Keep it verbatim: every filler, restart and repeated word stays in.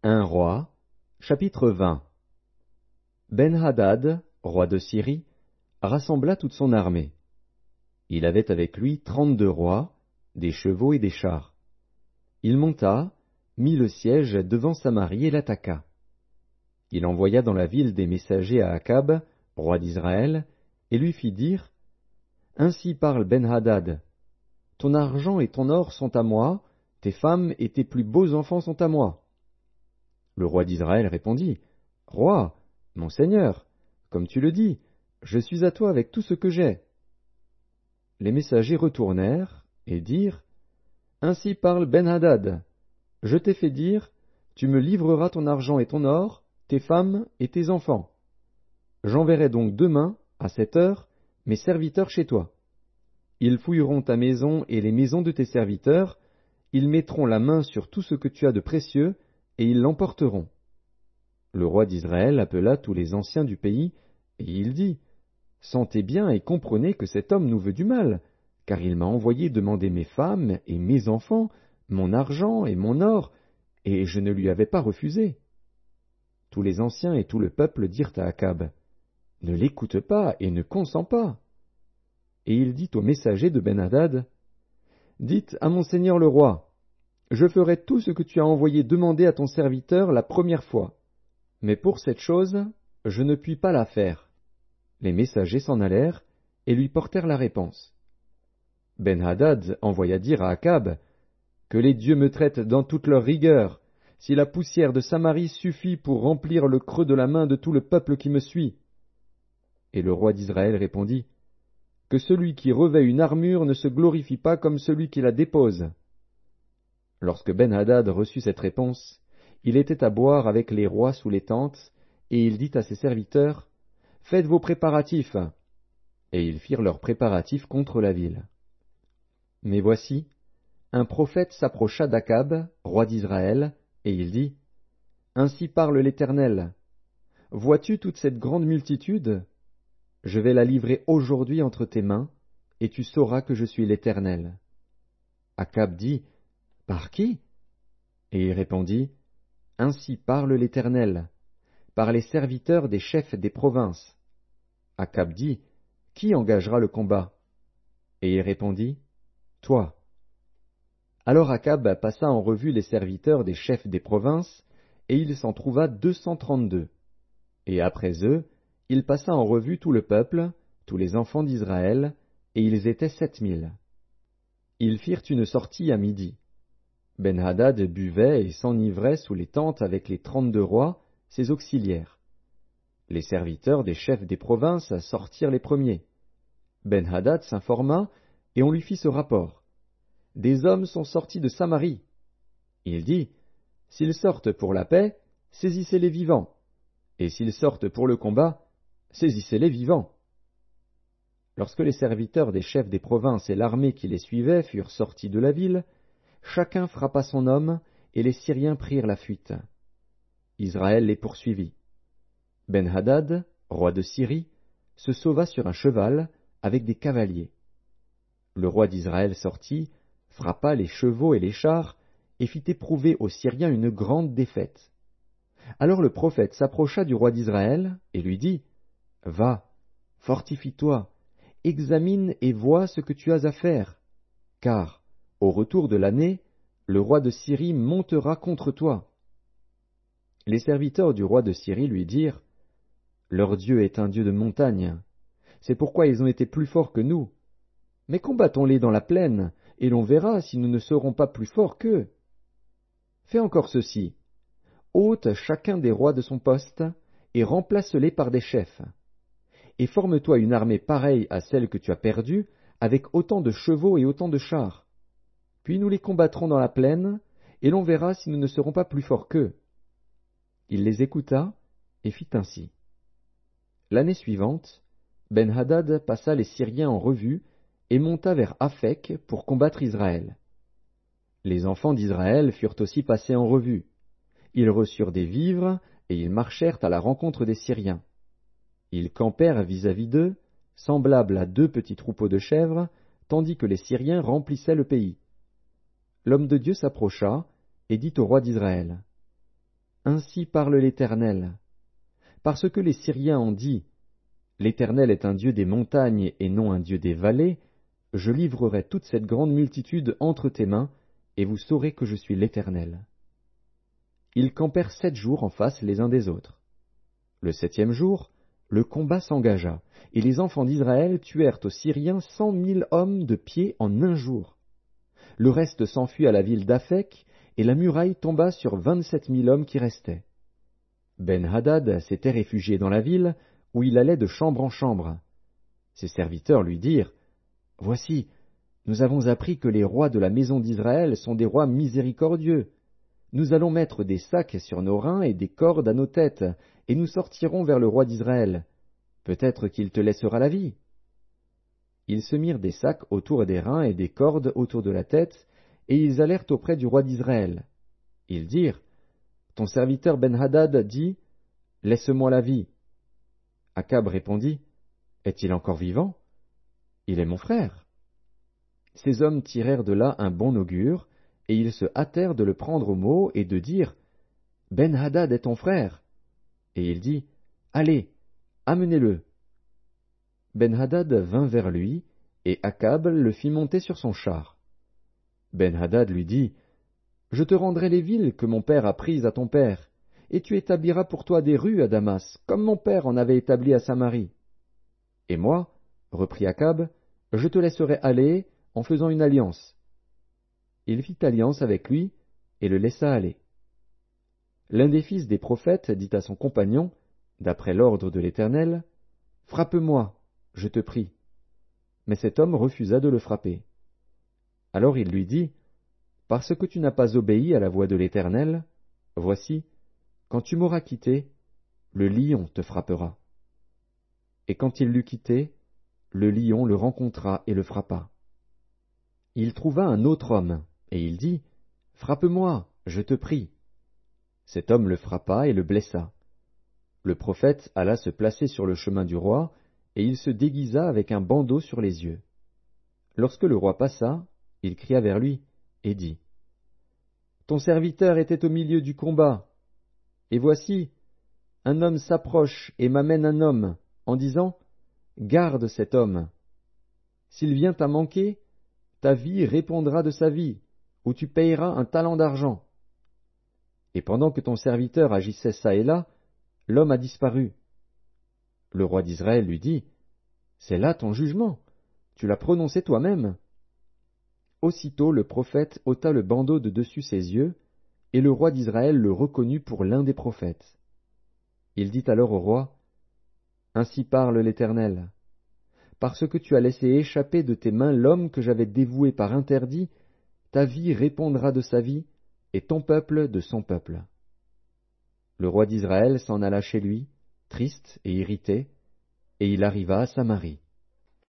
un Roi, chapitre vingt. Ben-Hadad, roi de Syrie, rassembla toute son armée. Il avait avec lui trente-deux rois, des chevaux et des chars. Il monta, mit le siège devant Samarie et l'attaqua. Il envoya dans la ville des messagers à Akab, roi d'Israël, et lui fit dire, « Ainsi parle Ben-Hadad, ton argent et ton or sont à moi, tes femmes et tes plus beaux enfants sont à moi. » Le roi d'Israël répondit, « Roi, mon seigneur, comme tu le dis, je suis à toi avec tout ce que j'ai. » Les messagers retournèrent et dirent, « Ainsi parle Ben-Hadad, je t'ai fait dire, tu me livreras ton argent et ton or, tes femmes et tes enfants. J'enverrai donc demain, à cette heure, mes serviteurs chez toi. Ils fouilleront ta maison et les maisons de tes serviteurs, ils mettront la main sur tout ce que tu as de précieux, et ils l'emporteront. » Le roi d'Israël appela tous les anciens du pays, et il dit, « Sentez bien et comprenez que cet homme nous veut du mal, car il m'a envoyé demander mes femmes et mes enfants, mon argent et mon or, et je ne lui avais pas refusé. » Tous les anciens et tout le peuple dirent à Akab, « Ne l'écoute pas et ne consens pas. » Et il dit aux messagers de Ben-Hadad, « Dites à mon seigneur le roi, je ferai tout ce que tu as envoyé demander à ton serviteur la première fois. Mais pour cette chose, je ne puis pas la faire. » Les messagers s'en allèrent et lui portèrent la réponse. Ben-Hadad envoya dire à Akab, « Que les dieux me traitent dans toute leur rigueur, si la poussière de Samarie suffit pour remplir le creux de la main de tout le peuple qui me suit. » Et le roi d'Israël répondit, « Que celui qui revêt une armure ne se glorifie pas comme celui qui la dépose. » Lorsque Ben-Hadad reçut cette réponse, il était à boire avec les rois sous les tentes, et il dit à ses serviteurs, « Faites vos préparatifs. » Et ils firent leurs préparatifs contre la ville. Mais voici, un prophète s'approcha d'Akab, roi d'Israël, et il dit, « Ainsi parle l'Éternel. Vois-tu toute cette grande multitude? Je vais la livrer aujourd'hui entre tes mains, et tu sauras que je suis l'Éternel. » Akab dit, « Par qui? » Et il répondit, « Ainsi parle l'Éternel, par les serviteurs des chefs des provinces. » Akab dit, « Qui engagera le combat? » Et il répondit, « Toi. » Alors Akab passa en revue les serviteurs des chefs des provinces, et il s'en trouva deux cent trente-deux. Et après eux, il passa en revue tout le peuple, tous les enfants d'Israël, et ils étaient sept mille. Ils firent une sortie à midi. Ben-Hadad buvait et s'enivrait sous les tentes avec les trente-deux rois, ses auxiliaires. Les serviteurs des chefs des provinces sortirent les premiers. Ben-Hadad s'informa, et on lui fit ce rapport. « Des hommes sont sortis de Samarie. » Il dit, « S'ils sortent pour la paix, saisissez-les vivants, et s'ils sortent pour le combat, saisissez-les vivants. » Lorsque les serviteurs des chefs des provinces et l'armée qui les suivait furent sortis de la ville, chacun frappa son homme, et les Syriens prirent la fuite. Israël les poursuivit. Ben-Hadad, roi de Syrie, se sauva sur un cheval, avec des cavaliers. Le roi d'Israël sortit, frappa les chevaux et les chars, et fit éprouver aux Syriens une grande défaite. Alors le prophète s'approcha du roi d'Israël, et lui dit, « Va, fortifie-toi, examine et vois ce que tu as à faire, car, au retour de l'année, le roi de Syrie montera contre toi. » Les serviteurs du roi de Syrie lui dirent, « Leur Dieu est un Dieu de montagne, c'est pourquoi ils ont été plus forts que nous. Mais combattons-les dans la plaine, et l'on verra si nous ne serons pas plus forts qu'eux. Fais encore ceci, ôte chacun des rois de son poste, et remplace-les par des chefs. Et forme-toi une armée pareille à celle que tu as perdue, avec autant de chevaux et autant de chars. Puis nous les combattrons dans la plaine, et l'on verra si nous ne serons pas plus forts qu'eux. » Il les écouta, et fit ainsi. L'année suivante, Ben-Hadad passa les Syriens en revue, et monta vers Aphek pour combattre Israël. Les enfants d'Israël furent aussi passés en revue. Ils reçurent des vivres, et ils marchèrent à la rencontre des Syriens. Ils campèrent vis-à-vis d'eux, semblables à deux petits troupeaux de chèvres, tandis que les Syriens remplissaient le pays. L'homme de Dieu s'approcha, et dit au roi d'Israël, Ainsi parle l'Éternel. Parce que les Syriens ont dit, l'Éternel est un Dieu des montagnes et non un Dieu des vallées, je livrerai toute cette grande multitude entre tes mains, et vous saurez que je suis l'Éternel. Ils campèrent sept jours en face les uns des autres. Le septième jour, le combat s'engagea, et les enfants d'Israël tuèrent aux Syriens cent mille hommes de pied en un jour. Le reste s'enfuit à la ville d'Aphek, et la muraille tomba sur vingt-sept mille hommes qui restaient. Ben-Hadad s'était réfugié dans la ville, où il allait de chambre en chambre. Ses serviteurs lui dirent, « Voici, nous avons appris que les rois de la maison d'Israël sont des rois miséricordieux. Nous allons mettre des sacs sur nos reins et des cordes à nos têtes, et nous sortirons vers le roi d'Israël. Peut-être qu'il te laissera la vie. » Ils se mirent des sacs autour des reins et des cordes autour de la tête, et ils allèrent auprès du roi d'Israël. Ils dirent, « Ton serviteur Ben-Hadad dit, « Laisse-moi la vie. » Akab répondit, « Est-il encore vivant? Il est mon frère. » Ces hommes tirèrent de là un bon augure, et ils se hâtèrent de le prendre au mot et de dire, « Ben-Hadad est ton frère. » Et il dit, « Allez, amenez-le. » Ben-Hadad vint vers lui, et Akab le fit monter sur son char. Ben-Hadad lui dit, « Je te rendrai les villes que mon père a prises à ton père, et tu établiras pour toi des rues à Damas, comme mon père en avait établi à Samarie. Et moi, reprit Akab, je te laisserai aller en faisant une alliance. » Il fit alliance avec lui, et le laissa aller. L'un des fils des prophètes dit à son compagnon, d'après l'ordre de l'Éternel, « Frappe-moi, je te prie. » Mais cet homme refusa de le frapper. Alors il lui dit, « Parce que tu n'as pas obéi à la voix de l'Éternel, voici, quand tu m'auras quitté, le lion te frappera. » Et quand il l'eut quitté, le lion le rencontra et le frappa. Il trouva un autre homme, et il dit, « Frappe-moi, je te prie. » Cet homme le frappa et le blessa. Le prophète alla se placer sur le chemin du roi, et il se déguisa avec un bandeau sur les yeux. Lorsque le roi passa, il cria vers lui, et dit, « Ton serviteur était au milieu du combat, et voici, un homme s'approche et m'amène un homme, en disant, « Garde cet homme. S'il vient à manquer, ta vie répondra de sa vie, ou tu payeras un talent d'argent. » Et pendant que ton serviteur agissait çà et là, l'homme a disparu. Le roi d'Israël lui dit, « C'est là ton jugement, tu l'as prononcé toi-même. » Aussitôt le prophète ôta le bandeau de dessus ses yeux, et le roi d'Israël le reconnut pour l'un des prophètes. Il dit alors au roi, « Ainsi parle l'Éternel. Parce que tu as laissé échapper de tes mains l'homme que j'avais dévoué par interdit, ta vie répondra de sa vie, et ton peuple de son peuple. » Le roi d'Israël s'en alla chez lui, triste et irrité, et il arriva à Samarie.